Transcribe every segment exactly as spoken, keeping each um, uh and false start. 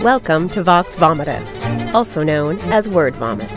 Welcome to Vox Vomitus, also known as Word Vomit.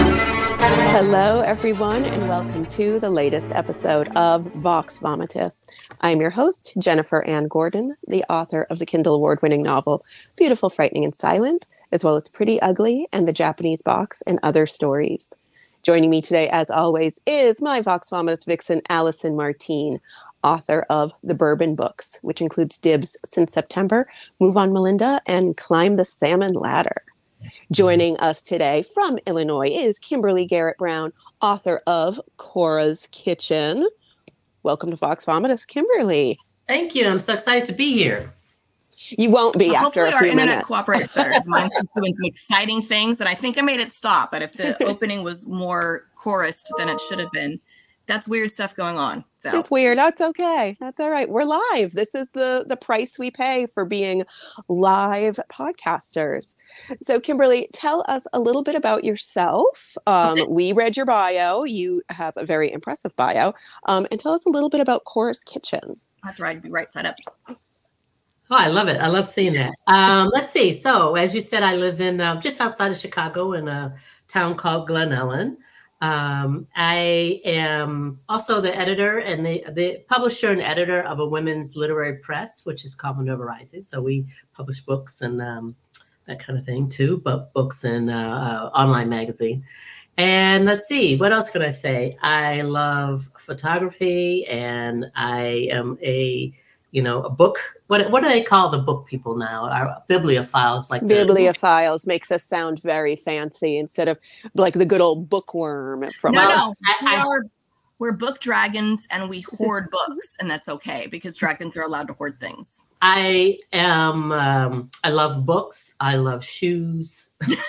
Hello, everyone, and welcome to the latest episode of Vox Vomitus. I'm your host, Jennifer Ann Gordon, the author of the Kindle award-winning novel Beautiful, Frightening, and Silent, as well as Pretty Ugly and The Japanese Box and Other Stories. Joining me today, as always, is my Vox Vomitus vixen, Allison Martine, author of The Bourbon Books, which includes Dibs Since September, Move on Melinda, and Climb the Salmon Ladder. Joining us today from Illinois is Kimberly Garrett Brown, author of Cora's Kitchen. Welcome to Vox Vomitus, Kimberly. Thank you. I'm so excited to be here. You won't be well, after a few minutes. Hopefully our internet cooperates better. Mine's doing some exciting things, and I think I made it stop. But if the opening was more chorused than it should have been, that's weird stuff going on. So. It's weird. That's okay. That's all right. We're live. This is the the price we pay for being live podcasters. So, Kimberly, tell us a little bit about yourself. Um, okay. We read your bio. You have a very impressive bio. Um, and tell us a little bit about Cora's Kitchen. I tried to be right side up. Oh, I love it. I love seeing that. Um, let's see. So, as you said, I live in uh, just outside of Chicago in a town called Glen Ellen. Um, I am also the editor and the, the publisher and editor of a women's literary press, which is called Minerva Rising. So we publish books and um, that kind of thing too, but books and uh, uh, online magazine. And let's see, what else can I say? I love photography, and I am a, you know, a book. What what do they call the book people now? Our bibliophiles, like bibliophiles makes us sound very fancy instead of like the good old bookworm. From no, no, I, we I, are we're book dragons, and we hoard books, and that's okay because dragons are allowed to hoard things. I am. Um, I love books. I love shoes.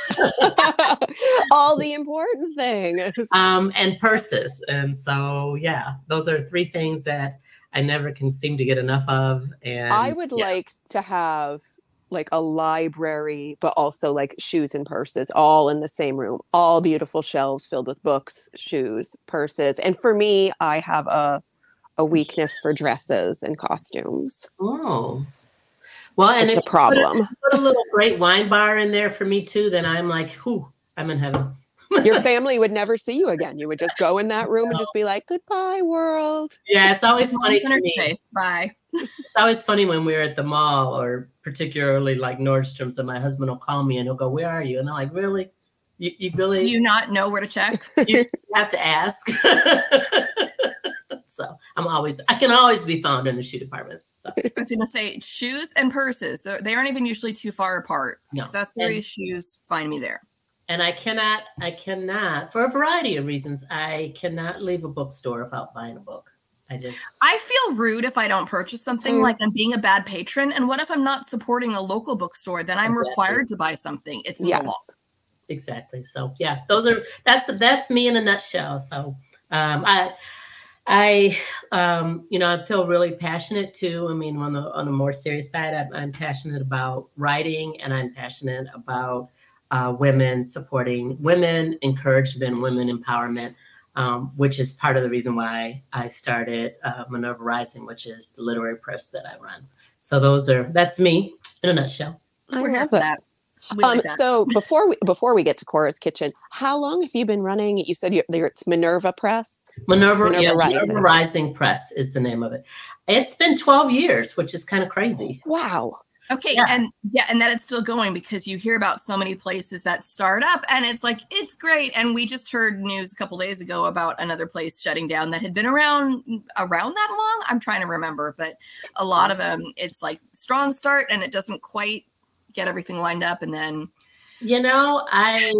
All the important things. Um, and purses, and so yeah, those are three things that I never can seem to get enough of. And I would yeah. like to have like a library, but also like shoes and purses all in the same room, all beautiful shelves filled with books, shoes, purses. And for me, I have a a weakness for dresses and costumes. Oh, well, and it's if a problem. You put, a, put a little great wine bar in there for me too, then I'm like, whew, I'm in heaven. Your family would never see you again. You would just go in that room no. and just be like, goodbye, world. Yeah, it's always funny to me. Space. Bye. It's always funny when we're at the mall or particularly like Nordstrom's, and my husband will call me and he'll go, where are you? And I'm like, really? You, you really? Do you not know where to check? You have to ask. So I'm always, I can always be found in the shoe department. So. I was going to say shoes and purses. They aren't even usually too far apart. No. Accessories, and, shoes, find me there. And I cannot, I cannot, for a variety of reasons, I cannot leave a bookstore without buying a book. I just. I feel rude if I don't purchase something, same. Like I'm being a bad patron. And what if I'm not supporting a local bookstore? Then I'm exactly. required to buy something. It's yes. no law. Exactly. So yeah, those are, that's, that's me in a nutshell. So um, I, I, um, you know, I feel really passionate too. I mean, on the, on a more serious side, I'm, I'm passionate about writing, and I'm passionate about Uh, women, supporting women, encouragement, women empowerment, um, which is part of the reason why I started uh, Minerva Rising, which is the literary press that I run. So those are, that's me in a nutshell. I love that. Um, like that. So before we before we get to Cora's Kitchen, how long have you been running? You said you're, it's Minerva Press? Minerva, Minerva, yeah, Rising. Minerva Rising Press is the name of it. It's been twelve years, which is kind of crazy. Wow. Okay, yeah. and yeah, and that it's still going, because you hear about so many places that start up and it's like, it's great. And we just heard news a couple days ago about another place shutting down that had been around around that long. I'm trying to remember, but a lot of them, it's like strong start and it doesn't quite get everything lined up. And then, you know, I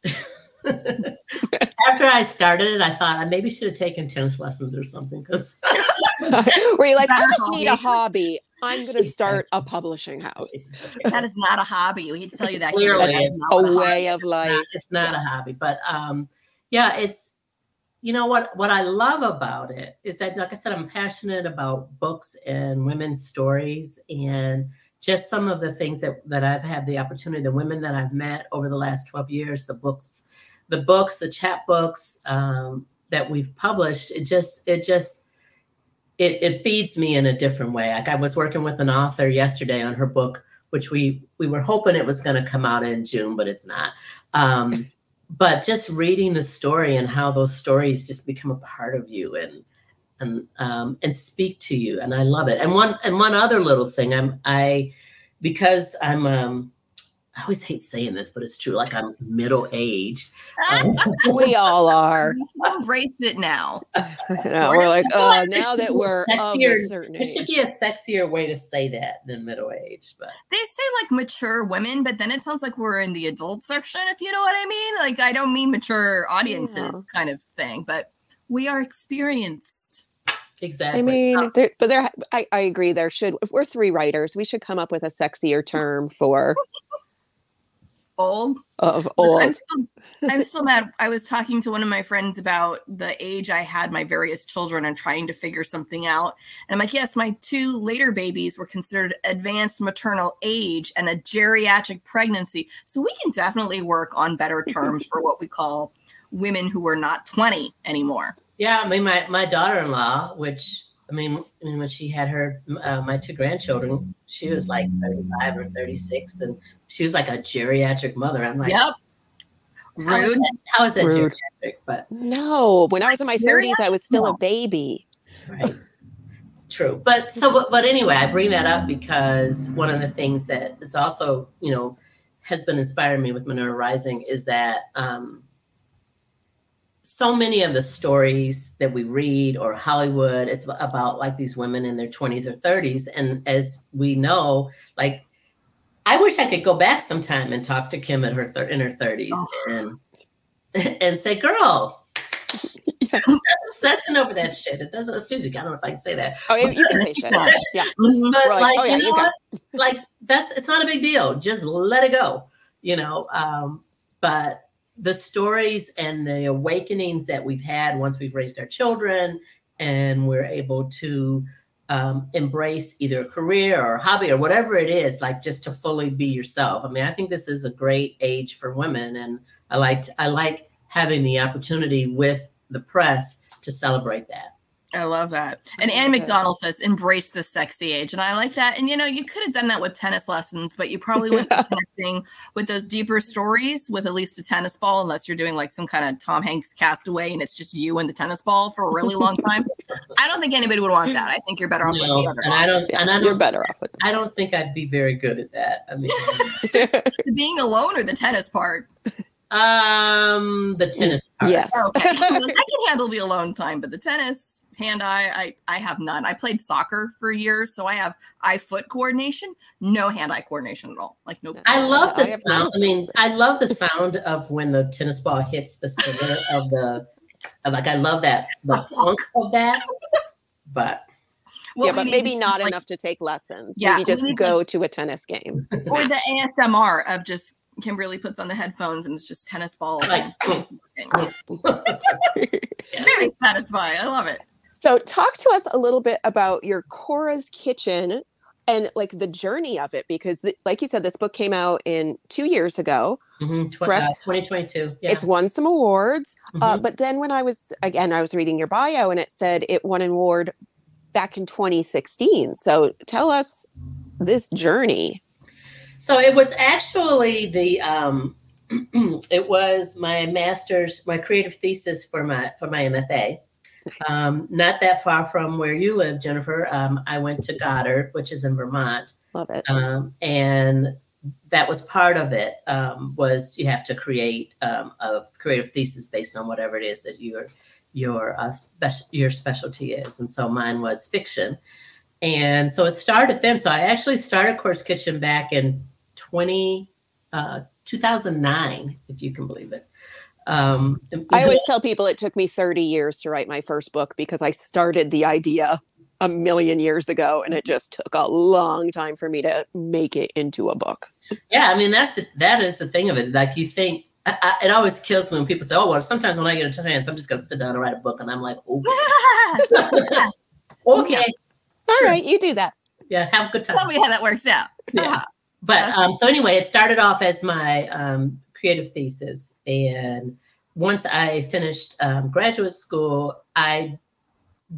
after I started it, I thought I maybe should have taken tennis lessons or something, because were you like, I just need a hobby. I'm going to start a publishing house. That is not a hobby. We need to tell you that. Clearly, it's a way of life. It's not a hobby, but um, yeah, it's, you know what, what I love about it is that, like I said, I'm passionate about books and women's stories, and just some of the things that, that I've had the opportunity, the women that I've met over the last twelve years, the books, the books, the chapbooks um, that we've published, it just, it just, It, it feeds me in a different way. Like I was working with an author yesterday on her book, which we we were hoping it was going to come out in June, but it's not. Um, but just reading the story and how those stories just become a part of you and and um, and speak to you, and I love it. And one and one other little thing, I'm I because I'm um, I always hate saying this, but it's true. Like I'm middle aged. Um, we all are. Embrace it now. No, we're like, oh, now that we're of a certain age. There should be a sexier way to say that than middle age. But they say like mature women, but then it sounds like we're in the adult section, if you know what I mean. Like I don't mean mature audiences yeah. kind of thing, but we are experienced. Exactly. I mean, there, but there, I, I agree. There should, if we're three writers, we should come up with a sexier term for old. Of old. I'm still, I'm still mad. I was talking to one of my friends about the age I had my various children and trying to figure something out. And I'm like, yes, my two later babies were considered advanced maternal age and a geriatric pregnancy. So we can definitely work on better terms for what we call women who are not twenty anymore. Yeah, I mean, my, my daughter-in-law, which, I mean, when she had her, uh, my two grandchildren, she was like thirty-five or thirty-six, and she was like a geriatric mother. I'm like, yep. Rude. How is that, how is that Rude. geriatric? But no, when I was in my thirties, I was still a baby. Right. True. But so, but, but anyway, I bring that up because one of the things that is also, you know, has been inspiring me with Minerva Rising is that, um, so many of the stories that we read or Hollywood is about like these women in their twenties or thirties. And as we know, like, I wish I could go back sometime and talk to Kim at her thir- in her thirties oh. and and say, girl, yeah. I'm obsessing over that shit. It doesn't, excuse me, I don't know if I can say that. Oh, you can say shit. Yeah. But like, like, oh, yeah, you know you what? Like, that's, it's not a big deal. Just let it go, you know? Um, but the stories and the awakenings that we've had once we've raised our children and we're able to um, embrace either a career or a hobby or whatever it is, like just to fully be yourself. I mean, I think this is a great age for women. And I like, I like having the opportunity with the press to celebrate that. I love that. And Anne McDonald says, embrace the sexy age. And I like that. And, you know, you could have done that with tennis lessons, but you probably wouldn't be connecting with those deeper stories with at least a tennis ball, unless you're doing like some kind of Tom Hanks Castaway and it's just you and the tennis ball for a really long time. I don't think anybody would want that. I think you're better off no, with the other. And I don't, and I don't, you're better off with that. I don't think I'd be very good at that. I mean, being alone or the tennis part? Um, the tennis part. Yes. Okay. I can handle the alone time, but the tennis, hand-eye, I, I have none. I played soccer for years, so I have eye-foot coordination, no hand-eye coordination at all. Like no. I love the I sound. I mean, I love the sound of when the tennis ball hits the center of the. Like, I love that the funk of that. But well, yeah, but maybe not like, enough to take lessons. Yeah, maybe just go to, to a tennis game or the A S M R of just. Kimberly puts on the headphones and it's just tennis balls. Like, very satisfying. I love it. So talk to us a little bit about your Cora's Kitchen and like the journey of it, because like you said, this book came out in two years ago. Mm-hmm. Tw- uh, twenty twenty-two. Yeah. It's won some awards. Mm-hmm. Uh, but then when I was, again, I was reading your bio and it said it won an award back in twenty sixteen. So tell us this journey. So it was actually the, um, it was my master's, my creative thesis for my, for my M F A. Nice. Um, not that far from where you live, Jennifer. Um, I went to Goddard, which is in Vermont. Love it. Um, and that was part of it, um, was you have to create um, a creative thesis based on whatever it is that your, your, uh, speci- your specialty is. And so mine was fiction. And so it started then. So I actually started Cora's Kitchen back in twenty, uh, two thousand nine, if you can believe it. Um, I always tell people it took me thirty years to write my first book because I started the idea a million years ago and it just took a long time for me to make it into a book. Yeah, I mean, that's that is the thing of it. Like you think, I, I, it always kills me when people say, oh, well, sometimes when I get a chance, I'm just going to sit down and write a book. And I'm like, okay. Okay. All sure. right, you do that. Yeah, have a good time. Tell me how that works out. Yeah. But um, so anyway, it started off as my um, creative thesis. And once I finished um, graduate school, I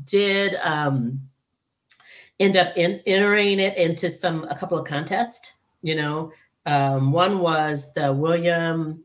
did um, end up in, entering it into some a couple of contests. you know. Um, one was the William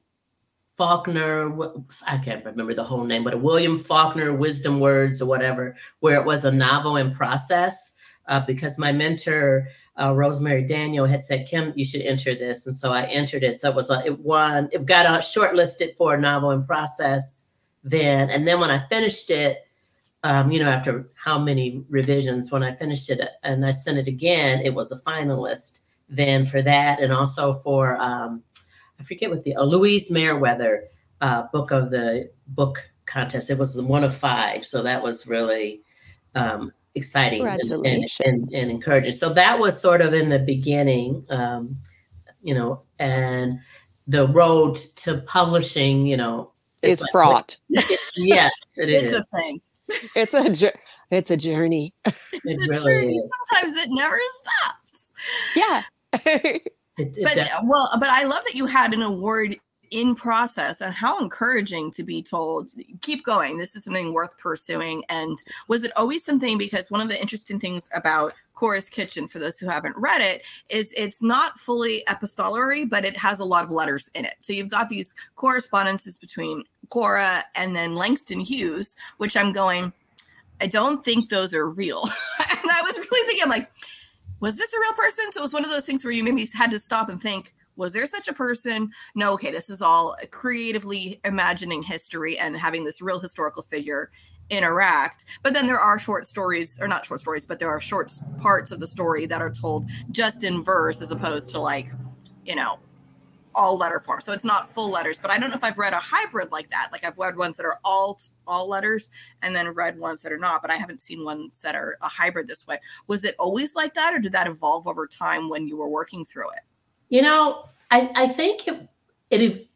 Faulkner, I can't remember the whole name, but a William Faulkner Wisdom Words or whatever, where it was a novel in process, uh, because my mentor, uh, Rosemary Daniel, had said, Kim, you should enter this. And so I entered it. So it was, like, it won, it got uh, shortlisted for a novel in process then. And then when I finished it, um, you know, after how many revisions, when I finished it and I sent it again, it was a finalist then for that. And also for, um, I forget what the uh, Louise Meriwether uh, book of the book contest. It was one of five. So that was really um, exciting and, and, and, and encouraging. So that was sort of in the beginning, um, you know, and the road to publishing, you know, is like, fraught. It, yes, it it's is. It's a thing. It's a, it's a journey. It it's really a journey. is. Sometimes it never stops. Yeah. It, it but definitely. well, but I love that you had an award in process, and how encouraging to be told, keep going. This is something worth pursuing. And was it always something, because one of the interesting things about Cora's Kitchen, for those who haven't read it, is it's not fully epistolary, but it has a lot of letters in it. So you've got these correspondences between Cora and then Langston Hughes, which I'm going, I don't think those are real. And I was really thinking, I'm like, was this a real person? So it was one of those things where you maybe had to stop and think, was there such a person? No, okay, this is all creatively imagining history and having this real historical figure interact. But then there are short stories, or not short stories, but there are short parts of the story that are told just in verse, as opposed to, like, you know, all letter form. So it's not full letters. But I don't know if I've read a hybrid like that. Like, I've read ones that are all all letters and then read ones that are not, but I haven't seen ones that are a hybrid this way. Was it always like that, or did that evolve over time when you were working through it? You know, I, I think it, it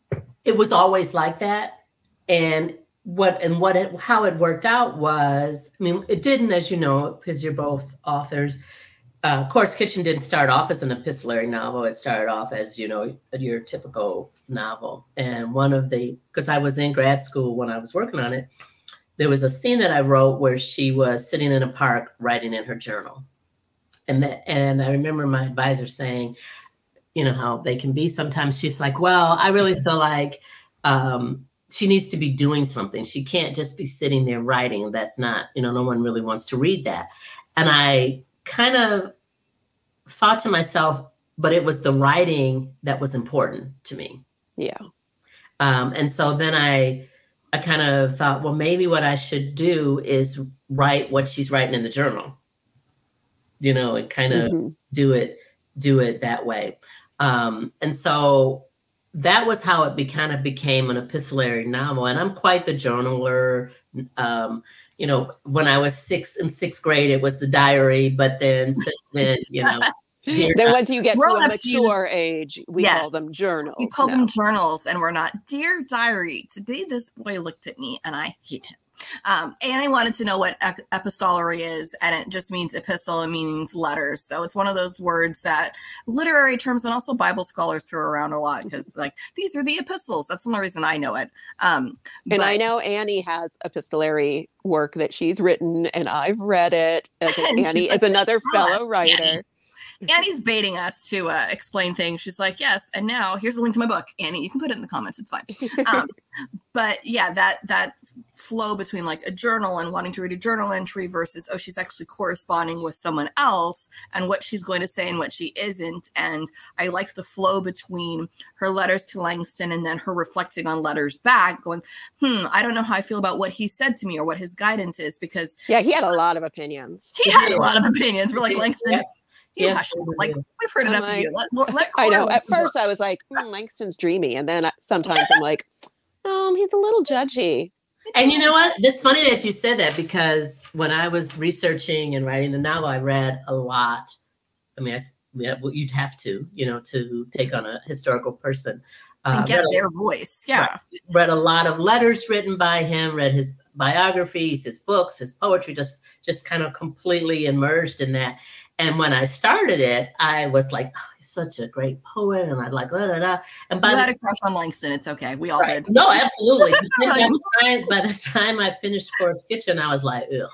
it was always like that. And what and what it, how it worked out was, I mean, it didn't, as you know, because you're both authors. Uh, Cora's Kitchen didn't start off as an epistolary novel. It started off as, you know, your typical novel. And one of the, because I was in grad school when I was working on it, there was a scene that I wrote where she was sitting in a park writing in her journal. And that, and I remember my advisor saying, you know, how they can be sometimes. She's like, well, I really feel like um, she needs to be doing something. She can't just be sitting there writing. That's not, you know, no one really wants to read that. And I kind of thought to myself, but it was the writing that was important to me. Yeah. Um, and so then I, I kind of thought, well, maybe what I should do is write what she's writing in the journal, you know, and kind of mm-hmm. do it, do it that way. Um, and so that was how it be, kind of became an epistolary novel. And I'm quite the journaler. Um, you know, when I was six in sixth grade, it was the diary, but then, then you know. Then once you get to a mature age, we yes. call them journals. We call now. them journals, and we're not, dear diary, today this boy looked at me and I hate him. Um, and I wanted to know what epistolary is, and it just means epistle, and means letters. So it's one of those words that literary terms and also Bible scholars throw around a lot, because like, these are the epistles. That's the only reason I know it. Um, and but, I know Annie has epistolary work that she's written, and I've read it. Annie is another fellow writer. Annie. Annie's baiting us to uh, explain things. She's like, yes, and now here's a link to my book. Annie, you can put it in the comments. It's fine. Um, but yeah, that that flow between like a journal and wanting to read a journal entry versus, oh, she's actually corresponding with someone else and what she's going to say and what she isn't. And I like the flow between her letters to Langston and then her reflecting on letters back, going, hmm, I don't know how I feel about what he said to me or what his guidance is, because yeah, he had a lot of opinions. He had a lot of opinions. We're like, Langston, yeah. You Yeah, hush, like we've heard enough like, of you. Let, let I know. At first, I was like, hmm, Langston's dreamy, and then I, sometimes I'm like, um, he's a little judgy. And you know what? It's funny that you said that, because when I was researching and writing the novel, I read a lot. I mean, I, yeah, well, you'd have to, you know, to take on a historical person. Uh, and get their a, voice. Yeah. Read a lot of letters written by him, read his biographies, his books, his poetry, just, just kind of completely immersed in that. And when I started it, I was like, oh, he's such a great poet. And I'd like, da, da, da. And by you the, had a crush on Langston. It's okay. We all right. did. No, absolutely. by, the time, by the time I finished Cora's Kitchen, I was like, ugh.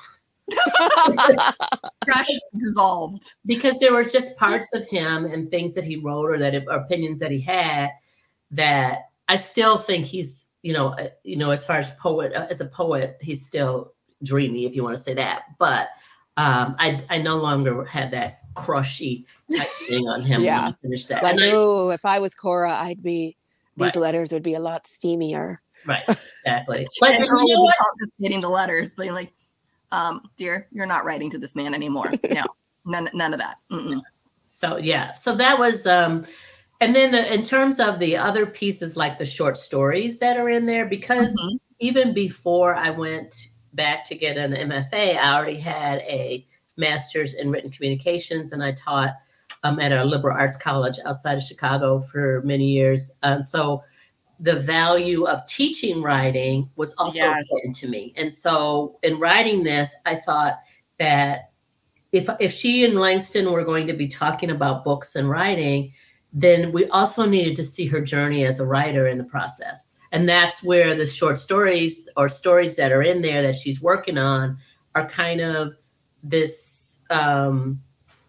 Crush dissolved. Because there were just parts of him and things that he wrote or that or opinions that he had that I still think he's, you know, uh, you know, as far as poet, uh, as a poet, he's still dreamy, if you want to say that. But um, I, I no longer had that crushy type thing on him. Yeah. When I finished that. Like, And I- oh, if I was Cora, I'd be, these Right. letters would be a lot steamier. Right, exactly. But And you Earl know would be what? confiscating the letters, being like, um, dear, you're not writing to this man anymore. No, none, none of that. Mm-mm. So yeah, so that was, um, and then the, in terms of the other pieces, like the short stories that are in there, because Mhm. even before I went back to get an M F A, I already had a master's in written communications, and I taught um, at a liberal arts college outside of Chicago for many years. Um, so the value of teaching writing was also Yes. important to me. And so in writing this, I thought that if if she and Langston were going to be talking about books and writing, then we also needed to see her journey as a writer in the process. And that's where the short stories or stories that are in there that she's working on are kind of this, um,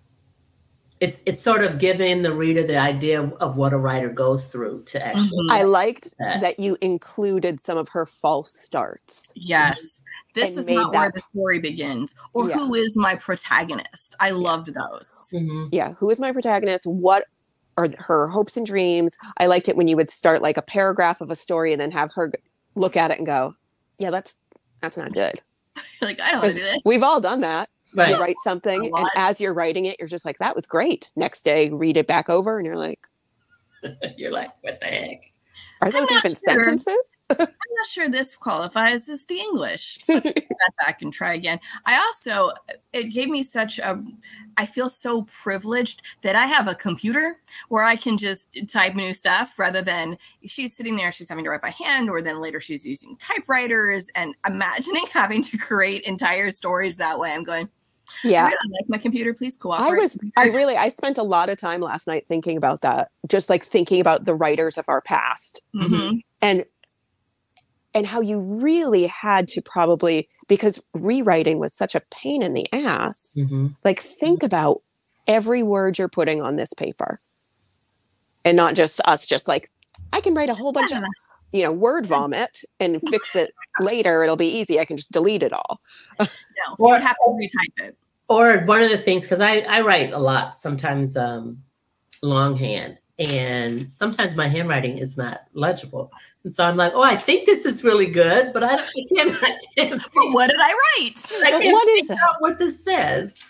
it's it's sort of giving the reader the idea of, of what a writer goes through to actually. Mhm. I liked that. that you included some of her false starts. Yes. This And is made not where that- the story begins. Or Yeah. who is my protagonist? I loved those. Mhm. Yeah, who is my protagonist? What are her hopes and dreams? I liked it when you would start like a paragraph of a story and then have her g- look at it and go, yeah, that's that's not good. Like, I don't want to do this. We've all done that. Right. You write something, A and lot. as you're writing it, you're just like, that was great. Next day, read it back over, and you're like, You're like, what the heck? are those not even sure. sentences? I'm not sure this qualifies as the English. Let's put that back and try again. I also, it gave me such a, I feel so privileged that I have a computer where I can just type new stuff rather than she's sitting there, she's having to write by hand, or then later she's using typewriters, and imagining having to create entire stories that way. I'm going, Yeah. I really like my computer, please I cooperate. was, I really, I spent a lot of time last night thinking about that, just like thinking about the writers of our past Mhm. and, and how you really had to probably, because rewriting was such a pain in the ass, Mhm. like think about every word you're putting on this paper and not just us, just like, I can write a whole bunch of, you know, word vomit and fix it later. It'll be easy. I can just delete it all. No, Or- you'd have to retype it. Or one of the things, because I, I write a lot, sometimes um, longhand, and sometimes my handwriting is not legible. And so I'm like, oh, I think this is really good, but I, don't, I can't, I can't, But what did I write? I can't What is figure it? out what this says.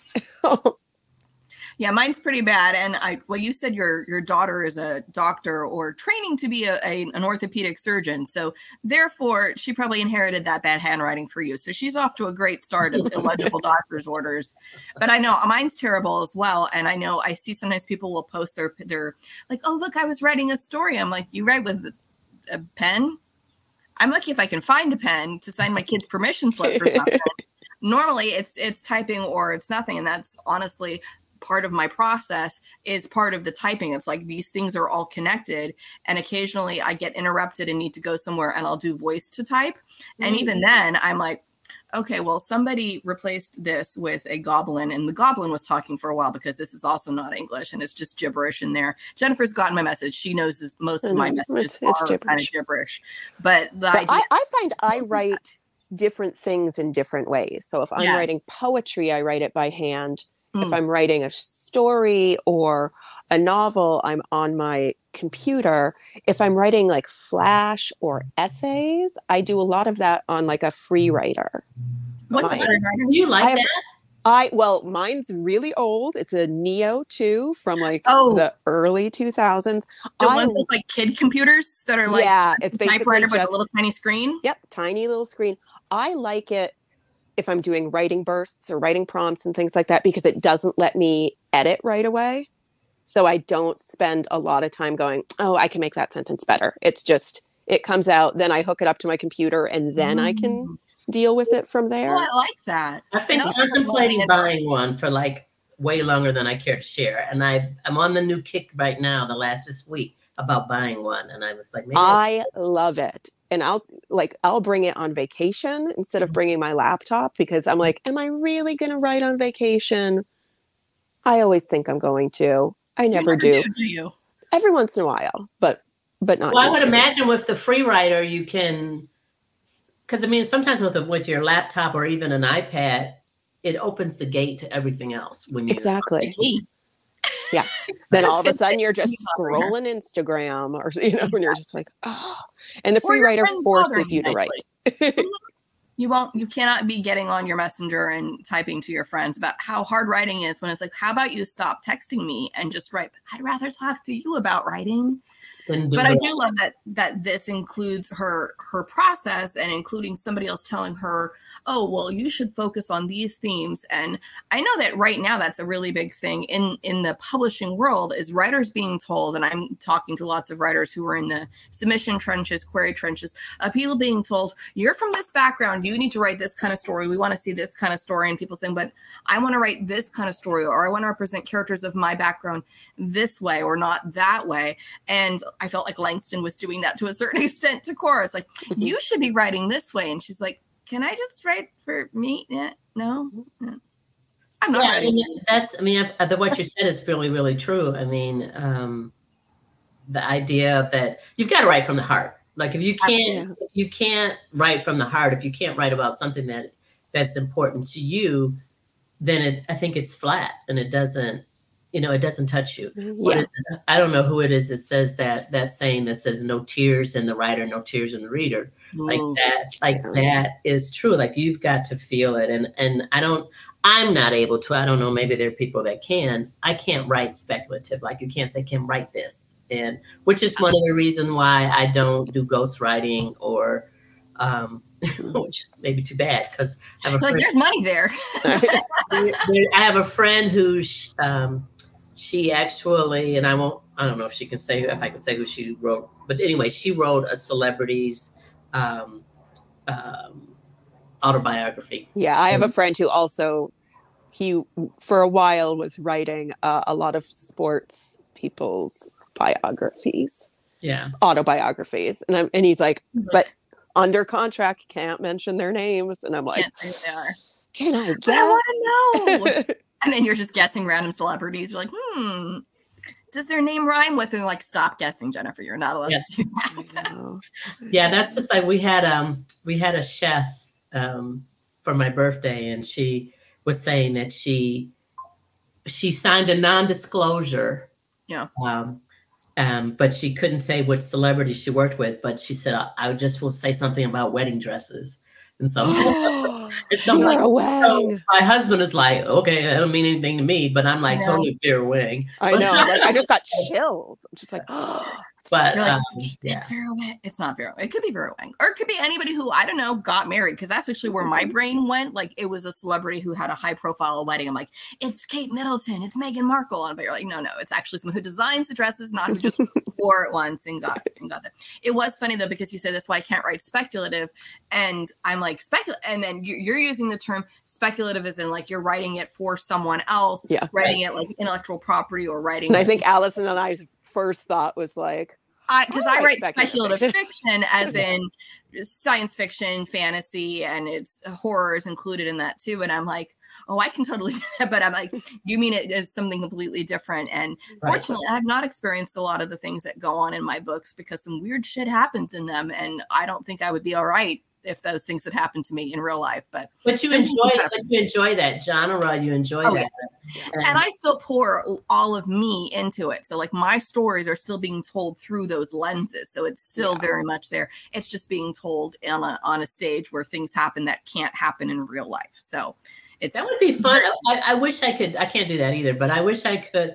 Yeah, mine's pretty bad. And I, well, you said your your daughter is a doctor or training to be a, a an orthopedic surgeon, so therefore she probably inherited that bad handwriting for you. So she's off to a great start of illegible doctor's orders. But I know mine's terrible as well. And I know I see sometimes people will post their their like, oh look, I was writing a story. I'm like, you write with a pen? I'm lucky if I can find a pen to sign my kid's permission slip for something. Normally it's it's typing or it's nothing, and that's honestly part of my process is part of the typing. It's like these things are all connected, and occasionally I get interrupted and need to go somewhere and I'll do voice to type. And Mm. even then I'm like, okay, well, somebody replaced this with a goblin, and the goblin was talking for a while because this is also not English and it's just gibberish in there. Jennifer's gotten my message. She knows this, most of my Mhm. messages It's- it's are kind of gibberish. gibberish. But the But idea, I, I find I write different things in different ways. So if I'm Yes. writing poetry, I write it by hand. If Mm. I'm writing a story or a novel, I'm on my computer. If I'm writing like flash or essays, I do a lot of that on like a free writer. what's a Fine. free writer? Do you like I have- that? I well, mine's really old. It's a Neo two from like Oh. the early two thousands. The I- ones with like kid computers that are like yeah, it's basically typewriter but just a little tiny screen. Yep, tiny little screen. I like it if I'm doing writing bursts or writing prompts and things like that because it doesn't let me edit right away. So I don't spend a lot of time going, oh, I can make that sentence better. It's just, it comes out, then I hook it up to my computer and then I can deal with it from there. Oh, I like that. I've been And also contemplating like- buying one for like way longer than I care to share. And I, I'm on the new kick right now, the last this week, about buying one. And I was like, maybe I love it. and I'll like, I'll bring it on vacation instead of bringing my laptop because I'm like, am I really going to write on vacation? I always think I'm going to. I never, never do. do. Do you? Every once in a while, but but not. Well, I would usually. imagine with the free writer, you can, because I mean, sometimes with a, with your laptop or even an iPad, it opens the gate to everything else. When you exactly, yeah. Then all of a sudden you're just scrolling Instagram, or you know, and you're just like, oh. And the free writer forces you to write. You won't, you cannot be getting on your messenger and typing to your friends about how hard writing is when it's like, how about you stop texting me and just write? I'd rather talk to you about writing. But I do love that that this includes her her process and including somebody else telling her, oh, well, you should focus on these themes. And I know that right now that's a really big thing in, in the publishing world is writers being told, and I'm talking to lots of writers who are in the submission trenches, query trenches, uh, people being told, you're from this background, you need to write this kind of story. We want to see this kind of story. And people saying, but I want to write this kind of story, or I want to represent characters of my background this way or not that way. And I felt like Langston was doing that to a certain extent to Cora. It's like, you should be writing this way. And she's like, can I just write for me? Yeah, no, no. I'm not yeah, ready. I mean, that's, I mean, I, what you said is really, really true. I mean, um, the idea that you've got to write from the heart. Like if you can't, if you can't write from the heart, if you can't write about something that that's important to you, then it, I think it's flat and it doesn't, you know, it doesn't touch you. Yeah. What is it? I don't know who it is that says that, that saying that says no tears in the writer, no tears in the reader. Ooh. Like that, like yeah. that is true. Like you've got to feel it. And, and I don't, I'm not able to, I don't know, maybe there are people that can, I can't write speculative. Like you can't say, Kim, write this. And which is one of the reasons why I don't do ghostwriting or, um, which is maybe too bad because I have a like friend, there's money there. I have a friend who, um, she actually, and I won't, I don't know if she can say, if I can say who she wrote, but anyway, she wrote a celebrity's um, um, autobiography. Yeah, I have a friend who also, he, for a while was writing uh, a lot of sports people's biographies. Yeah. Autobiographies. And I'm, and he's like, but under contract, can't mention their names. And I'm like, can I guess? I want to know. And then you're just guessing random celebrities. You're like, hmm, does their name rhyme with? And like, stop guessing, Jennifer. You're not allowed yes. to do that. Yeah, that's just like we had um we had a chef um for my birthday, and she was saying that she she signed a non-disclosure. Yeah. Um, um, but she couldn't say which celebrity she worked with. But she said, I, I just will say something about wedding dresses. And so, it's so, like, so my husband is like, okay, that don't mean anything to me, but I'm like totally Vera Wang. I know. Like, I just got chills. I'm just like, oh. But like, um, it's, yeah. it's Vera Wang. It's not Vera Wang. It could be Vera Wang, or it could be anybody who I don't know got married, because that's actually where my brain went. Like it was a celebrity who had a high profile wedding. I'm like, it's Kate Middleton, it's Meghan Markle, and but you're like, no, no, it's actually someone who designs the dresses, not who just wore it once and got and got it. It was funny though, because you say that's why I can't write speculative, and I'm like speculative, and then you're using the term speculative as in like you're writing it for someone else, yeah, writing right. it like intellectual property or writing. And it I think Allison and I's first thought was like. Because I, I write speculative fiction as in science fiction, fantasy, and it's horror is included in that too. And I'm like, oh, I can totally do that. But I'm like, you mean it as something completely different. And right. fortunately, I have not experienced a lot of the things that go on in my books because some weird shit happens in them. And I don't think I would be all right if those things had happened to me in real life. But but you enjoy but you enjoy that genre, you enjoy oh, that. Yeah. And, and I still pour all of me into it. So like my stories are still being told through those lenses. So it's still yeah. very much there. It's just being told on a on a stage where things happen that can't happen in real life. So it's that would be fun. I, I wish I could, I can't do that either, but I wish I could.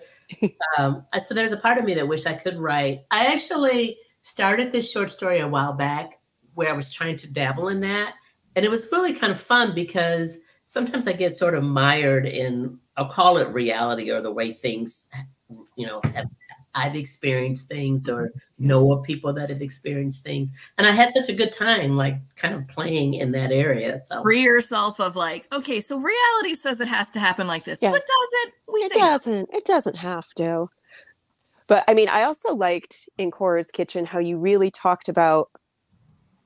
um, so there's a part of me that wish I could write. I actually started this short story a while back where I was trying to dabble in that. And it was really kind of fun because sometimes I get sort of mired in, I'll call it reality or the way things, you know, have, I've experienced things or know of people that have experienced things. And I had such a good time, like kind of playing in that area. So free yourself of like, okay, so reality says it has to happen like this. Yeah. But does it? We it doesn't. No. It doesn't have to. But I mean, I also liked in Cora's Kitchen how you really talked about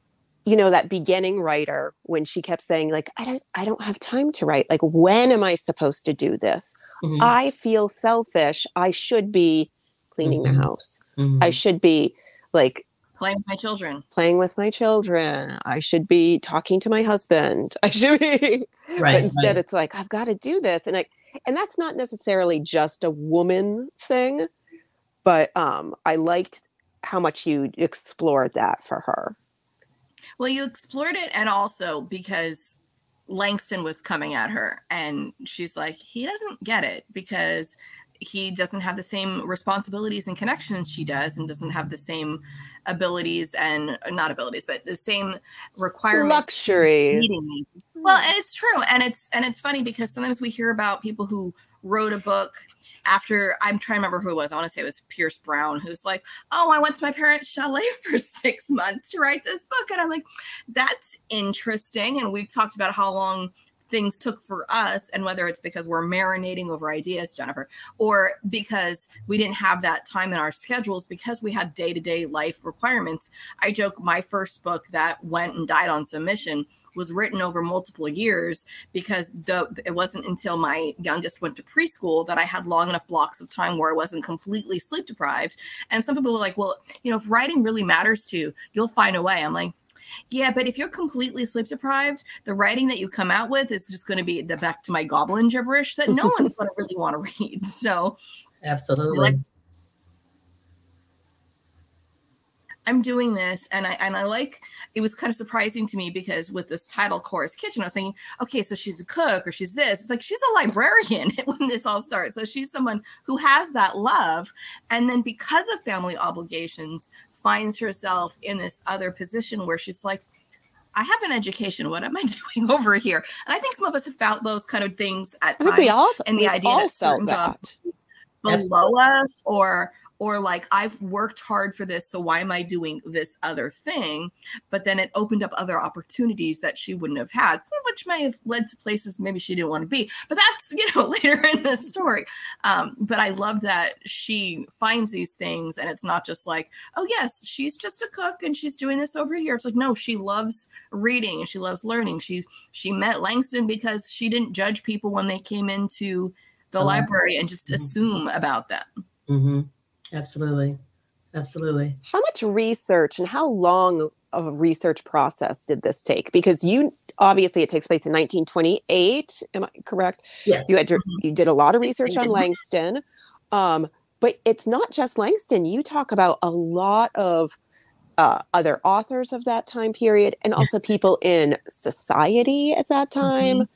you know, that beginning writer, when she kept saying like, I don't, I don't have time to write. Like, when am I supposed to do this? Mm-hmm. I feel selfish. I should be cleaning mm-hmm. the house. Mm-hmm. I should be like playing with my children, playing with my children. I should be talking to my husband. I should be, right, but instead right. it's like, I've got to do this. And I, and that's not necessarily just a woman thing, but um, I liked how much you explored that for her. Well, you explored it, and also because Langston was coming at her, and she's like, he doesn't get it because he doesn't have the same responsibilities and connections she does, and doesn't have the same abilities and not abilities, but the same requirements. Luxuries. Well, and it's true. And it's, and it's funny because sometimes we hear about people who wrote a book after, I'm trying to remember who it was. I want to say it was Pierce Brown, who's like, oh, I went to my parents' chalet for six months to write this book. And I'm like, that's interesting. And we've talked about how long things took for us, and whether it's because we're marinating over ideas, Jennifer, or because we didn't have that time in our schedules because we had day-to-day life requirements. I joke my first book that went and died on submission was written over multiple years because the, it wasn't until my youngest went to preschool that I had long enough blocks of time where I wasn't completely sleep deprived. And some people were like, well, you know, if writing really matters to you, you'll find a way. I'm like, yeah, but if you're completely sleep deprived, the writing that you come out with is just going to be the back to my goblin gibberish that no one's going to really want to read. So absolutely. Like, I'm doing this, and I and I like, it was kind of surprising to me because with this title, Cora's Kitchen, I was thinking, okay, so she's a cook or she's this. It's like, she's a librarian when this all starts. So she's someone who has that love. And then because of family obligations, finds herself in this other position where she's like, I have an education. What am I doing over here? And I think some of us have felt those kind of things at times. We all, and the idea that certain that. jobs below Absolutely. us, or or like, I've worked hard for this, so why am I doing this other thing? But then it opened up other opportunities that she wouldn't have had, which may have led to places maybe she didn't want to be. But that's, you know, later in the story. Um, but I love that she finds these things, and it's not just like, oh, yes, she's just a cook and she's doing this over here. It's like, no, she loves reading and she loves learning. She, she met Langston because she didn't judge people when they came into the oh. library and just mm-hmm. assume about them. Mm-hmm. Absolutely. Absolutely. How much research and how long of a research process did this take? Because you, obviously it takes place in nineteen twenty-eight. Am I correct? Yes. You had to, you did a lot of research on Langston. Um, but it's not just Langston. You talk about a lot of uh, other authors of that time period, and also yes. people in society at that time. Mm-hmm.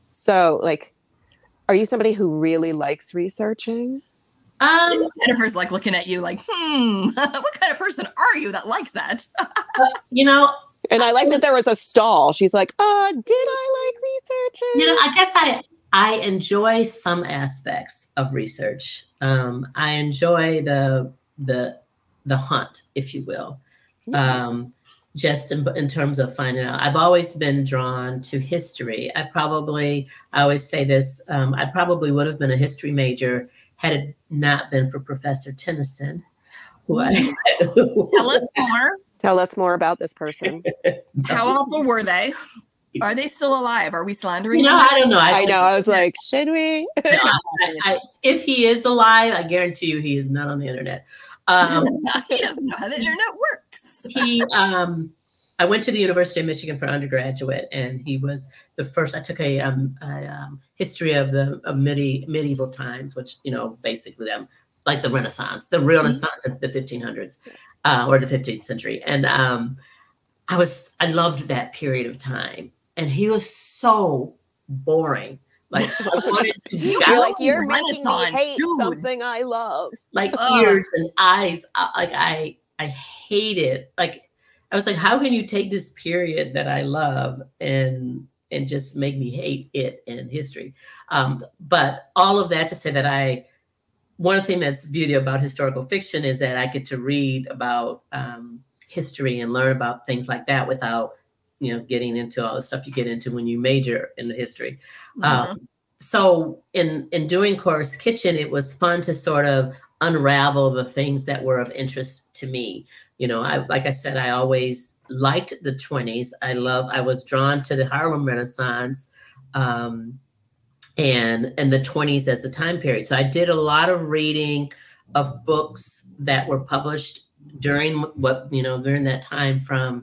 So like, are you somebody who really likes researching? Um, Jennifer's like looking at you like, hmm, what kind of person are you that likes that? uh, you know, and I like I was, that there was a stall. She's like, uh, did I like researching? You know, I guess I, I enjoy some aspects of research. Um, I enjoy the, the, the hunt, if you will. Yes. Um, just in, in terms of finding out. I've always been drawn to history. I probably, I always say this, um, I probably would have been a history major had it not been for Professor Tennyson. Who I, Tell us more. Tell us more about this person. How awful were they? Are they still alive? Are we slandering you know, them? I don't know. I, I know. I was like, should we? No, I, I, if he is alive, I guarantee you he is not on the internet. Um, he doesn't know how the internet works. he, um, I went to the University of Michigan for undergraduate, and he was the first. I took a, um, a um, history of the of midi, medieval times, which, you know, basically um, like the Renaissance, the Renaissance of the fifteen hundreds uh, or the fifteenth century. And um, I was, I loved that period of time. And he was so boring. Like, I wanted to you're like, you're making me hate dude. something I love. Like uh. ears and eyes. Uh, like I, I hate it. Like, I was like, how can you take this period that I love and and just make me hate it in history? Um, but all of that to say that I, one thing that's beauty about historical fiction is that I get to read about um, history and learn about things like that without, you know, getting into all the stuff you get into when you major in the history. Mm-hmm. Um, so in, in doing Cora's Kitchen, it was fun to sort of unravel the things that were of interest to me. you know, I, like I said, I always liked the twenties. I love, I was drawn to the Harlem Renaissance um, and, and the twenties as a time period. So I did a lot of reading of books that were published during what, you know, during that time from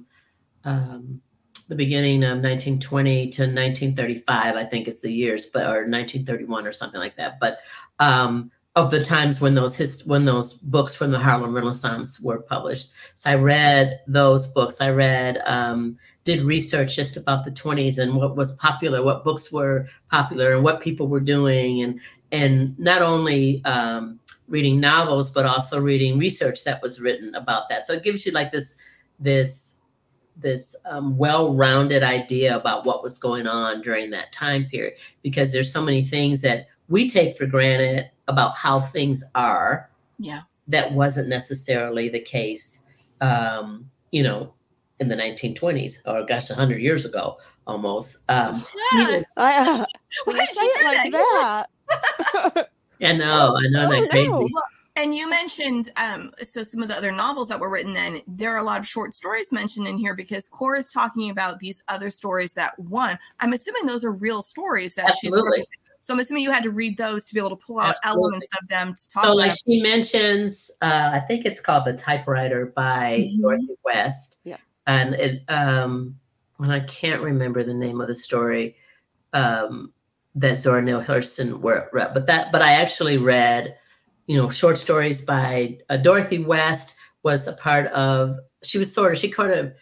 um, the beginning of nineteen twenty to nineteen thirty-five, I think is the years, but, or nineteen thirty-one or something like that. But um, of the times when those his, when those books from the Harlem Renaissance were published. So I read those books. I read, um, did research just about the twenties and what was popular, what books were popular and what people were doing. And, and not only um, reading novels, but also reading research that was written about that. So it gives you like this, this, this um, well-rounded idea about what was going on during that time period, because there's so many things that we take for granted about how things are. Yeah. That wasn't necessarily the case, um, you know, in the nineteen twenties or gosh, a hundred years ago almost. Um, yeah. I, uh, Why did you say it like that? that? I know, I know, oh, that crazy. No. Well, and you mentioned, um, so some of the other novels that were written then, there are a lot of short stories mentioned in here because Cora is talking about these other stories that won. I'm assuming those are real stories that Absolutely. she's So I'm assuming you had to read those to be able to pull out Absolutely. elements of them to talk so about. So like she mentions, uh, I think it's called The Typewriter by mm-hmm. Dorothy West. Yeah. And it, um, and I can't remember the name of the story um, that Zora Neale Hurston were, but that, but I actually read, you know, short stories by uh, Dorothy West was a part of, she was sort of, she kind of,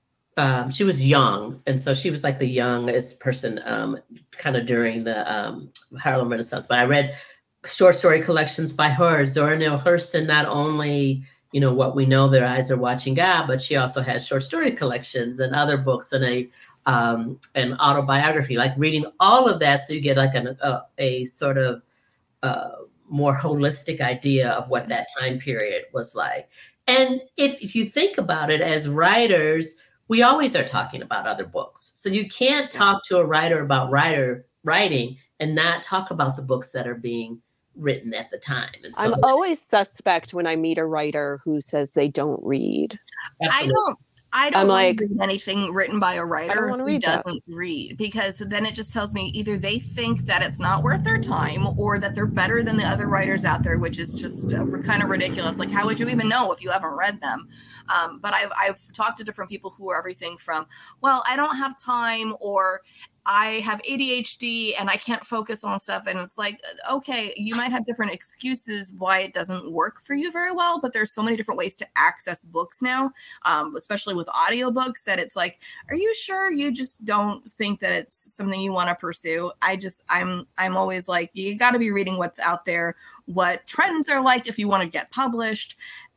um, she was young. And so she was like the youngest person um, kind of during the um, Harlem Renaissance. But I read short story collections by her. Zora Neale Hurston, not only, you know, What We Know, Their Eyes Are Watching God, but she also has short story collections and other books and a um, an autobiography, like reading all of that. So you get like an, a, a sort of uh, more holistic idea of what that time period was like. And if, if you think about it as writers, we always are talking about other books. So you can't talk to a writer about writer writing and not talk about the books that are being written at the time. And so I'm always suspect when I meet a writer who says they don't read. Absolutely. I don't. I don't I'm like like, read anything written by a writer who read doesn't that. read, because then it just tells me either they think that it's not worth their time or that they're better than the other writers out there, which is just uh, kind of ridiculous. Like, how would you even know if you haven't read them? Um, but I've, I've talked to different people who are everything from, well, I don't have time, or I have A D H D and I can't focus on stuff. And it's like, okay, you might have different excuses why it doesn't work for you very well, but there's so many different ways to access books now, um, especially with audiobooks, that it's like, are you sure you just don't think that it's something you want to pursue? I just, I'm, I'm always like, you got to be reading what's out there, what trends are like if you want to get published,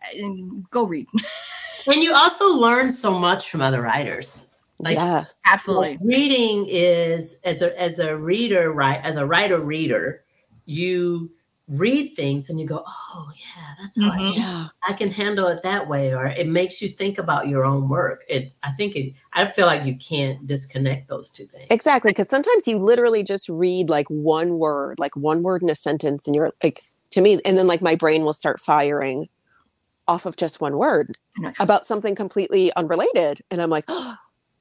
and go read. And you also learn so much from other writers. Like, yes, absolutely. Like reading is, as a as a reader, right? As a writer reader, you read things and you go, oh yeah, that's how mm-hmm. I, yeah. I can handle it that way, or it makes you think about your own work. It, I think, it, I feel like you can't disconnect those two things. Exactly, because sometimes you literally just read like one word, like one word in a sentence, and you're like, to me, and then like my brain will start firing off of just one word about something completely unrelated, and I'm like, oh.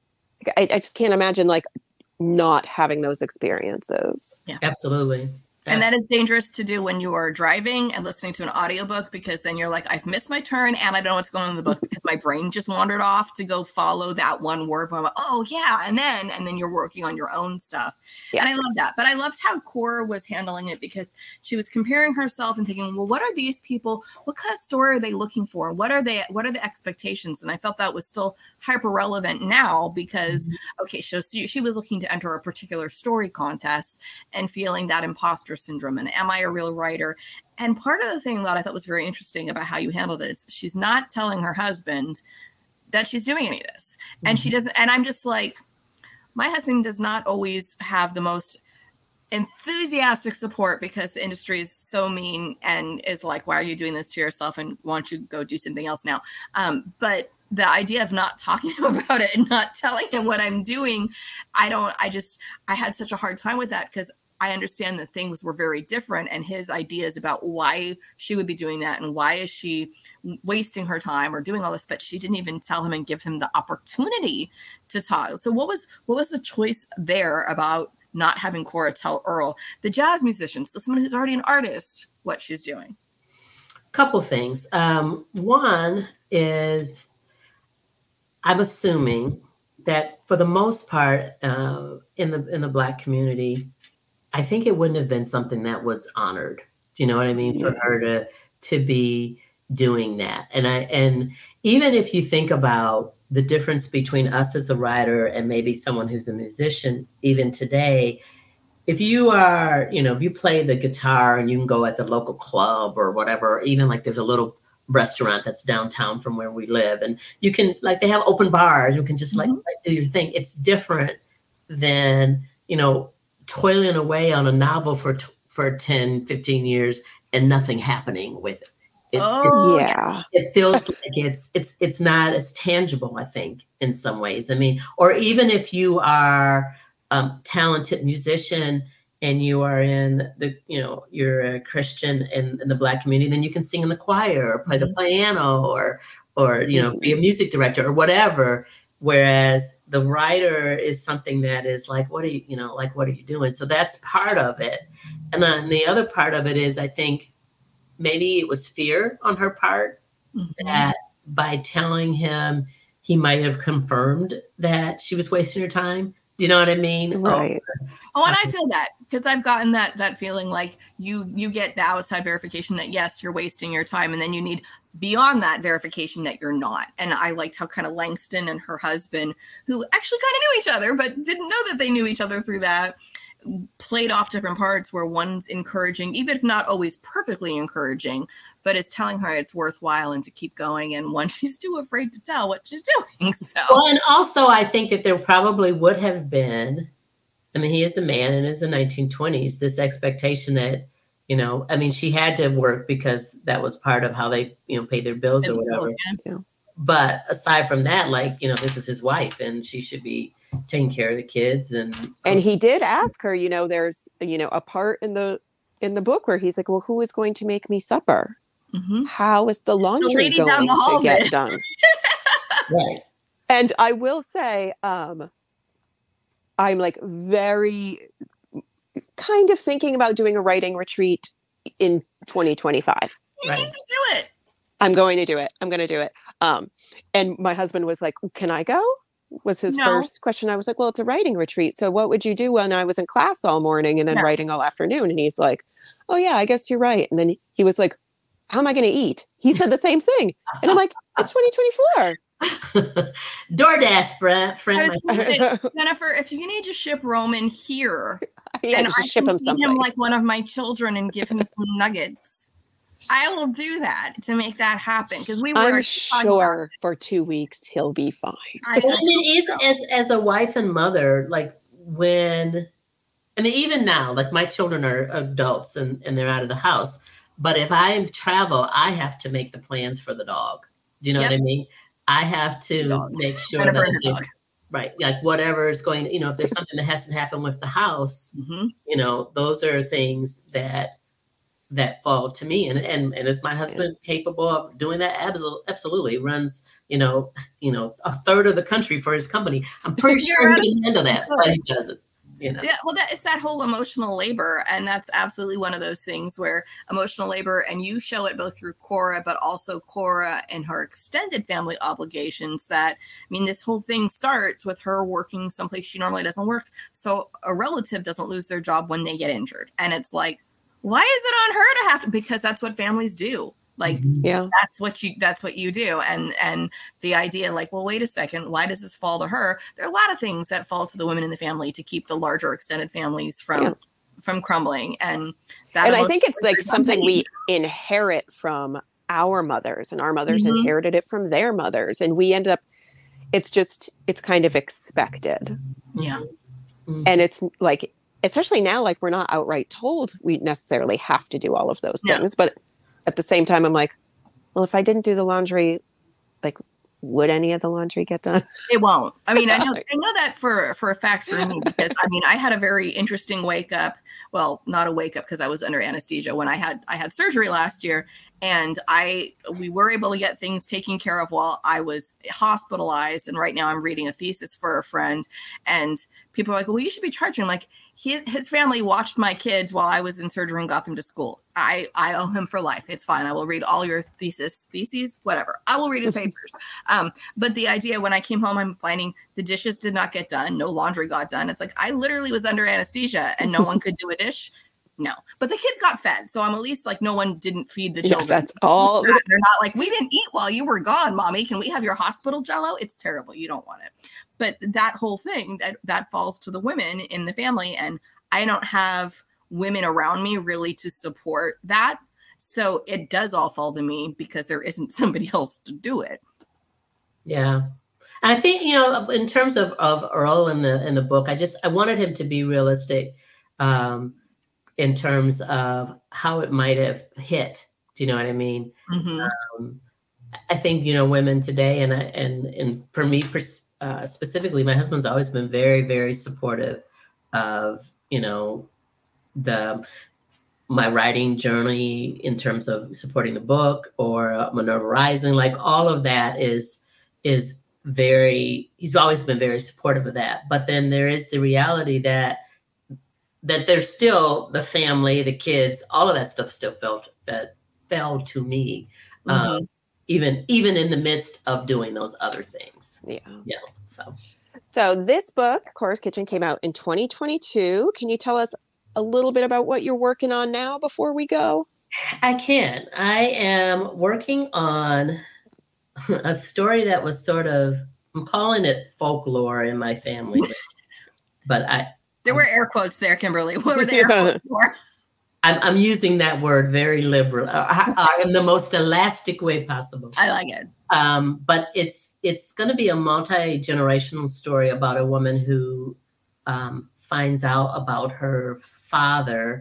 I, I just can't imagine like not having those experiences. Yeah, absolutely. And that is dangerous to do when you are driving and listening to an audiobook, because then you're like, I've missed my turn and I don't know what's going on in the book because my brain just wandered off to go follow that one word. But I'm like, oh yeah. And then, and then you're working on your own stuff. Yeah. And I love that. But I loved how Cora was handling it, because she was comparing herself and thinking, well, what are these people? What kind of story are they looking for? What are they, what are the expectations? And I felt that was still hyper relevant now, because, mm-hmm. okay, so she, she was looking to enter a particular story contest and feeling that imposter syndrome, and am I a real writer? And part of the thing that I thought was very interesting about how you handle this, she's not telling her husband that she's doing any of this. Mm-hmm. And she doesn't, and I'm just like, my husband does not always have the most enthusiastic support, because the industry is so mean and is like, why are you doing this to yourself? And why don't you go do something else now? Um, but the idea of not talking about it and not telling him what I'm doing, I don't, I just, I had such a hard time with that, because I understand that things were very different, and his ideas about why she would be doing that and why is she wasting her time or doing all this, but she didn't even tell him and give him the opportunity to talk. So what was what was the choice there about not having Cora tell Earl, the jazz musician, so someone who's already an artist, what she's doing? Couple things. Um, one is, I'm assuming that for the most part, uh, in the in the Black community, I think it wouldn't have been something that was honored. Do you know what I mean? Yeah. For her to to be doing that. And I and even if you think about the difference between us as a writer and maybe someone who's a musician, even today, if you are, you know, if you play the guitar and you can go at the local club or whatever, even like there's a little restaurant that's downtown from where we live, and you can, like, they have open bars, you can just like, mm-hmm. like do your thing. It's different than, you know, toiling away on a novel for for ten, fifteen years and nothing happening with it. It, oh, it, yeah. It feels like it's it's it's not as tangible, I think, in some ways. I mean, or even if you are a talented musician and you are in the, you know, you're a Christian in, in the Black community, then you can sing in the choir or play the piano or or you know, be a music director or whatever. Whereas the writer is something that is like, what are you, you know, like, what are you doing? So that's part of it. And then the other part of it is, I think maybe it was fear on her part, mm-hmm. that by telling him, he might have confirmed that she was wasting her time. Do you know what I mean? Right. Oh, and I feel that because I've gotten that that feeling like you you get the outside verification that yes, you're wasting your time, and then you need beyond that verification that you're not. And I liked how kind of Langston and her husband, who actually kind of knew each other but didn't know that they knew each other through that, played off different parts where one's encouraging, even if not always perfectly encouraging, but is telling her it's worthwhile and to keep going, and one she's too afraid to tell what she's doing. So, well, and also I think that there probably would have been, I mean, he is a man and is the nineteen twenties, this expectation that, you know, I mean, she had to work because that was part of how they, you know, paid their bills or whatever. Yeah. But aside from that, like, you know, this is his wife and she should be taking care of the kids. And and he did ask her, you know, there's, you know, a part in the in the book where he's like, well, who is going to make me supper? Mm-hmm. How is the laundry the going to get bit. done? Right. And I will say, um, I'm like very kind of thinking about doing a writing retreat in twenty twenty-five. You right. need to do it. I'm going to do it. I'm going to do it. Um, and my husband was like, can I go? Was his no. first question. I was like, well, it's a writing retreat. So what would you do when I was in class all morning and then no. writing all afternoon? And he's like, oh yeah, I guess you're right. And then he was like, how am I going to eat? He said the same thing. And I'm like, it's twenty twenty-four. DoorDash, friend. friend say, Jennifer, if you need to ship Roman here, yeah, and I ship him, him like one of my children and give him some nuggets, I will do that to make that happen. Because we were I'm sure for two weeks he'll be fine. I, I mean, is, as as a wife and mother, like when, I mean, even now, like my children are adults and, and they're out of the house. But if I travel, I have to make the plans for the dog. Do you know yep. what I mean? I have to dog. make sure that, it, right, like whatever is going, you know, if there's something that hasn't happened with the house, mm-hmm. you know, those are things that that fall to me. And and, and is my husband yeah. capable of doing that? Absolutely, absolutely. Runs, you know, you know, a third of the country for his company. I'm pretty sure he can handle that, but he doesn't. You know? Yeah, well, that, it's that whole emotional labor. And that's absolutely one of those things where emotional labor, and you show it both through Cora, but also Cora and her extended family obligations that, I mean, this whole thing starts with her working someplace she normally doesn't work. So a relative doesn't lose their job when they get injured. And it's like, why is it on her to have to, because that's what families do. Like, yeah, that's what you, that's what you do. And, and the idea like, well, wait a second, why does this fall to her? There are a lot of things that fall to the women in the family to keep the larger extended families from, yeah. from crumbling. And that, and I think it's like something we inherit from our mothers, and our mothers mm-hmm. inherited it from their mothers. And we end up, it's just, it's kind of expected. Yeah. Mm-hmm. And it's like, especially now, like we're not outright told we necessarily have to do all of those things, yeah. but at the same time, I'm like, well, if I didn't do the laundry, like, would any of the laundry get done? It won't. I mean, I know I know that for, for a fact for me, because I mean, I had a very interesting wake up well, not a wake up because I was under anesthesia when I had I had surgery last year, and I we were able to get things taken care of while I was hospitalized. And right now I'm reading a thesis for a friend, and people are like, well, you should be charging. Like, he, his family watched my kids while I was in surgery and got them to school. I, I owe him for life. It's fine. I will read all your thesis, theses, whatever. I will read his papers. Um, but the idea when I came home, I'm finding the dishes did not get done. No laundry got done. It's like, I literally was under anesthesia and no one could do a dish. No, but the kids got fed. So I'm at least like, no one didn't feed the children. Yeah, that's all. They're not like, we didn't eat while you were gone, mommy. Can we have your hospital Jell-O? It's terrible. You don't want it. But that whole thing, that, that falls to the women in the family. And I don't have women around me really to support that. So it does all fall to me because there isn't somebody else to do it. Yeah. I think, you know, in terms of, of Earl in the, in the book, I just, I wanted him to be realistic. Um, in terms of how it might have hit. Do you know what I mean? Mm-hmm. Um, I think, you know, women today, and and and for me uh, specifically, my husband's always been very, very supportive of, you know, the my writing journey in terms of supporting the book or uh, Minerva Rising. Like, all of that is is very, he's always been very supportive of that. But then there is the reality that that there's still the family, the kids, all of that stuff still felt that fell to me, mm-hmm. um, even even in the midst of doing those other things. Yeah. Yeah. So, so this book, Cora's Kitchen, came out in twenty twenty-two. Can you tell us a little bit about what you're working on now before we go? I can. I am working on a story that was sort of, I'm calling it folklore in my family, but I. There were air quotes there, Kimberly. What were the air quotes for? I'm, I'm using that word very liberal. I, I, in the most elastic way possible. I like it. Um, but it's it's going to be a multi-generational story about a woman who um, finds out about her father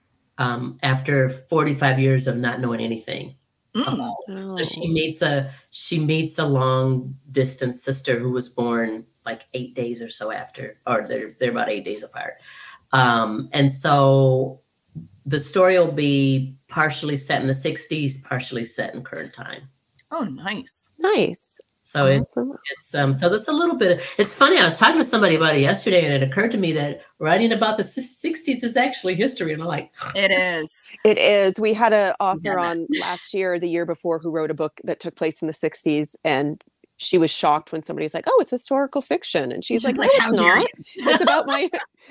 um, after forty-five years of not knowing anything. Mm. About him. So she meets a she meets a long distance sister who was born like eight days or so after, or they're they're about eight days apart. Um, and so the story will be partially set in the sixties, partially set in current time. Oh, nice. Nice. So awesome. it's it's um so that's a little bit of, it's funny, I was talking to somebody about it yesterday, and it occurred to me that writing about the sixties is actually history. And I'm like, it is. It is. We had an author on last year, the year before, who wrote a book that took place in the sixties, and she was shocked when somebody's like, oh, it's historical fiction. And she's, she's like, no, like, it's not. It's about my,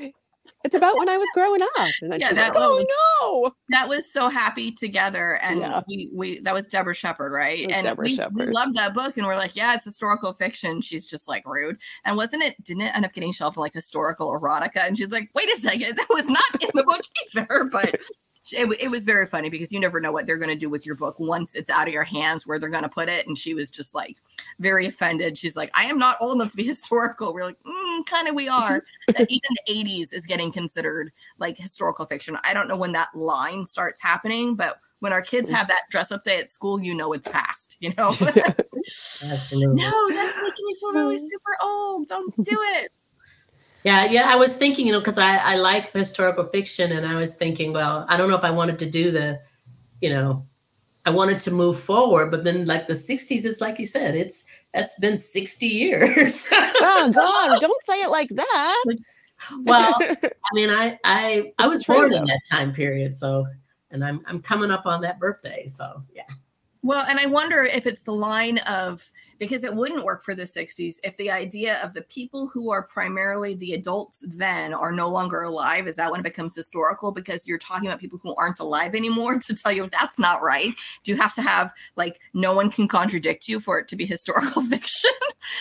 it's about when I was growing up. And then yeah, she's like, oh was, no. That was So Happy Together. And yeah. we, we, that was Deborah Shepard, right? And Deborah we, Shepard. we loved that book. And we're like, yeah, it's historical fiction. She's just like rude. And wasn't it, didn't it end up getting shelved in like historical erotica? And she's like, wait a second, that was not in the book either. But It, it was very funny because you never know what they're going to do with your book once it's out of your hands, where they're going to put it. And she was just like very offended. She's like, I am not old enough to be historical. We're like, mm, kind of we are. That even the eighties is getting considered like historical fiction. I don't know when that line starts happening, but when our kids have that dress up day at school, you know it's past, you know? Absolutely. No, that's making me feel really super old. Don't do it. Yeah, yeah. I was thinking, you know, because I, I like historical fiction, and I was thinking, well, I don't know if I wanted to do the, you know, I wanted to move forward, but then like the sixties is like you said, it's that's been sixty years. Oh God, don't say it like that. Well, I mean, I I I was born in that time period, so, and I'm I'm coming up on that birthday, so yeah. Well, and I wonder if it's the line of, because it wouldn't work for the sixties if the idea of the people who are primarily the adults then are no longer alive. Is that when it becomes historical? Because you're talking about people who aren't alive anymore to tell you that's not right. Do you have to have, like, no one can contradict you for it to be historical fiction?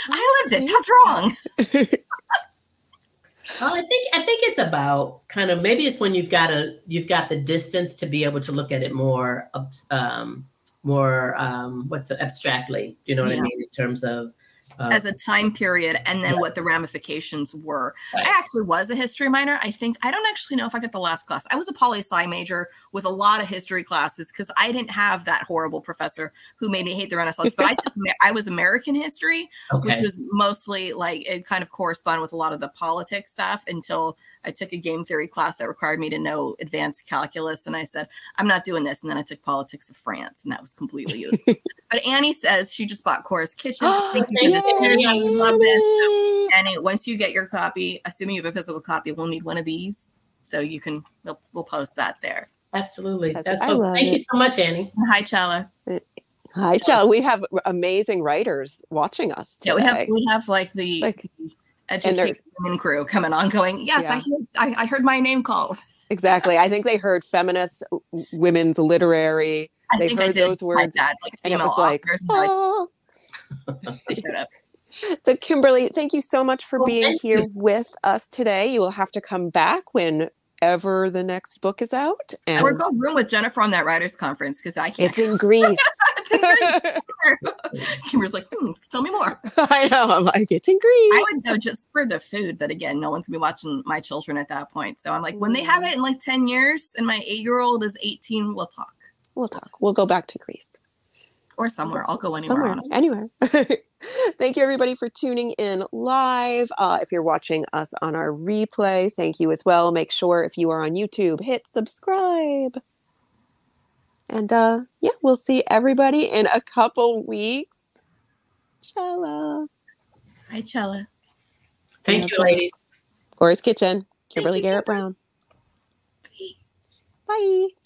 I lived it. That's wrong. Well, I think I think it's about kind of, maybe it's when you've got a you've got the distance to be able to look at it more um more um what's it, abstractly, you know what yeah. I mean, in terms of uh, as a time period, and then right. what the ramifications were. Right. I actually was a history minor. I think, I don't actually know if I got the last class. I was a poli-sci major with a lot of history classes because I didn't have that horrible professor who made me hate the Renaissance, but I took, I was American history, okay. which was mostly like, it kind of corresponded with a lot of the politics stuff until I took a game theory class that required me to know advanced calculus. And I said, I'm not doing this. And then I took politics of France, and that was completely useless. But Annie says she just bought Cora's Kitchen. Thank you for this. I love this. So, Annie, once you get your copy, assuming you have a physical copy, we'll need one of these. So you can, we'll, we'll post that there. Absolutely. That's, That's so, thank it. you so much, Annie. Hi, Chella. Hi, Chella. We have amazing writers watching us today. Yeah, we have, we have like the... Like, educated women crew coming on going, yes, yeah. I, heard, I, I heard my name called. Exactly. I think they heard feminist, women's literary. I they think heard I did those words. Dad, like and it was like, oh. like they showed up. So Kimberly, thank you so much for well, being here you. with us today. You will have to come back whenever the next book is out. And we're going room with Jennifer on that writers conference because I can't. It's in Greece. Kimberly's like, hmm, tell me more. I know. I'm like, it's in Greece. I would go just for the food, but again, no one's gonna be watching my children at that point. So I'm like, when they have it in like ten years, and my eight-year-old is eighteen, we'll talk. We'll talk. We'll go back to Greece or somewhere. I'll go anywhere. Somewhere, anywhere. Thank you, everybody, for tuning in live. Uh, if you're watching us on our replay, thank you as well. Make sure if you are on YouTube, hit subscribe. And uh, yeah, we'll see everybody in a couple weeks. Chella. Hi, Chella. Thank you, ladies. Cora's Kitchen, Kimberly Garrett Brown. Bye. Bye.